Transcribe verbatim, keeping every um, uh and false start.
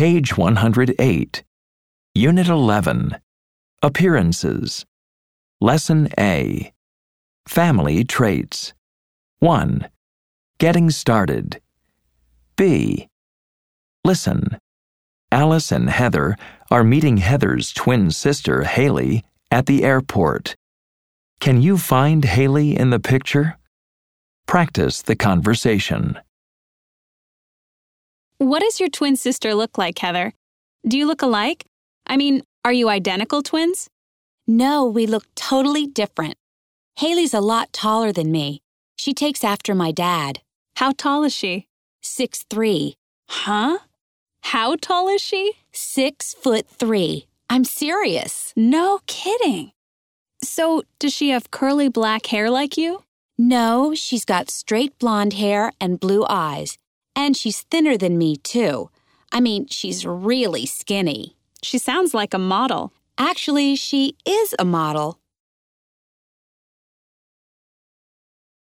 Page one hundred eight. Unit eleven. Appearances. Lesson A. Family traits. one. Getting started. B. Listen. Alice and Heather are meeting Heather's twin sister, Haley, at the airport. Can you find Haley in the picture? Practice the conversation. What does your twin sister look like, Heather? Do you look alike? I mean, are you identical twins? No, we look totally different. Haley's a lot taller than me. She takes after my dad. How tall is she? Six three. Huh? How tall is she? Six foot three. I'm serious. No kidding. So, does she have curly black hair like you? No, she's got straight blonde hair and blue eyes. And she's thinner than me, too. I mean, she's really skinny. She sounds like a model. Actually, she is a model.